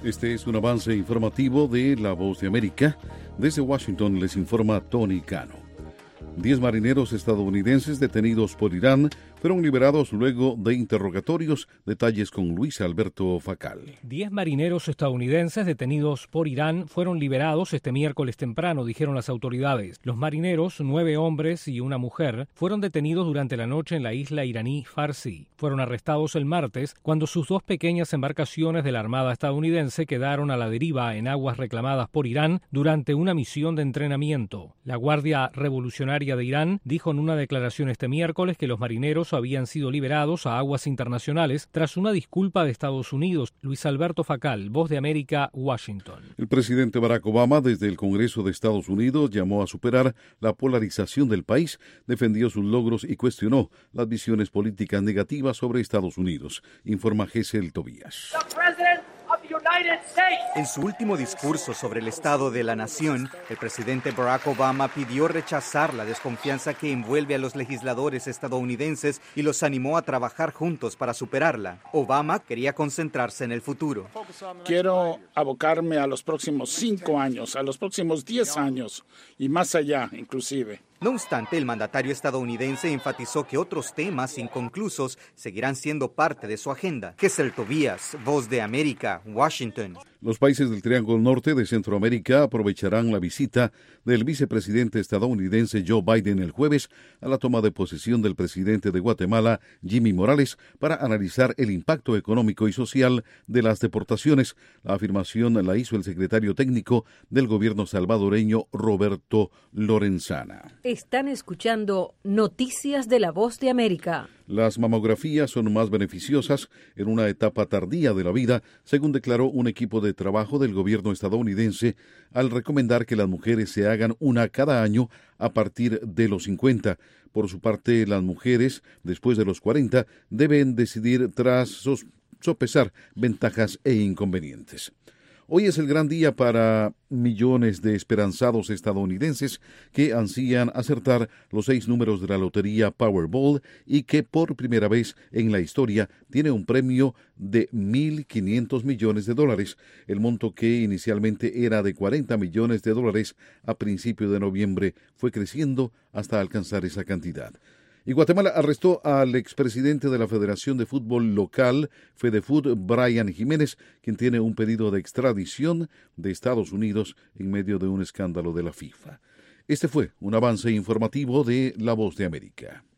Este es un avance informativo de La Voz de América. Desde Washington les informa Tony Cano. 10 marineros estadounidenses detenidos por Irán fueron liberados luego de interrogatorios. Detalles con Luis Alberto Facal. 10 marineros estadounidenses detenidos por Irán fueron liberados este miércoles temprano, dijeron las autoridades. Los marineros, 9 hombres y una mujer, fueron detenidos durante la noche en la isla iraní Farsi. Fueron arrestados el martes cuando sus 2 pequeñas embarcaciones de la Armada estadounidense quedaron a la deriva en aguas reclamadas por Irán durante una misión de entrenamiento. La Guardia Revolucionaria de Irán dijo en una declaración este miércoles que los marineros habían sido liberados a aguas internacionales tras una disculpa de Estados Unidos. Luis Alberto Facal, Voz de América, Washington. El presidente Barack Obama, desde el Congreso de Estados Unidos, llamó a superar la polarización del país, defendió sus logros y cuestionó las visiones políticas negativas sobre Estados Unidos. Informa Gesell Tobías. En su último discurso sobre el estado de la nación, el presidente Barack Obama pidió rechazar la desconfianza que envuelve a los legisladores estadounidenses y los animó a trabajar juntos para superarla. Obama quería concentrarse en el futuro. Quiero abocarme a los próximos 5 años, a los próximos 10 años y más allá, inclusive. No obstante, el mandatario estadounidense enfatizó que otros temas inconclusos seguirán siendo parte de su agenda. Gesell Tobías, Voz de América, Washington. Los países del Triángulo Norte de Centroamérica aprovecharán la visita del vicepresidente estadounidense Joe Biden el jueves a la toma de posesión del presidente de Guatemala, Jimmy Morales, para analizar el impacto económico y social de las deportaciones. La afirmación la hizo el secretario técnico del gobierno salvadoreño, Roberto Lorenzana. Están escuchando Noticias de La Voz de América. Las mamografías son más beneficiosas en una etapa tardía de la vida, según declaró un equipo de trabajo del gobierno estadounidense, al recomendar que las mujeres se hagan una cada año a partir de los 50. Por su parte, las mujeres, después de los 40, deben decidir tras sopesar ventajas e inconvenientes. Hoy es el gran día para millones de esperanzados estadounidenses que ansían acertar los 6 números de la lotería Powerball y que por primera vez en la historia tiene un premio de $1.500 millones. El monto, que inicialmente era de $40 millones a principios de noviembre, fue creciendo hasta alcanzar esa cantidad. Y Guatemala arrestó al expresidente de la Federación de Fútbol Local, Fedefut, Brian Jiménez, quien tiene un pedido de extradición de Estados Unidos en medio de un escándalo de la FIFA. Este fue un avance informativo de La Voz de América.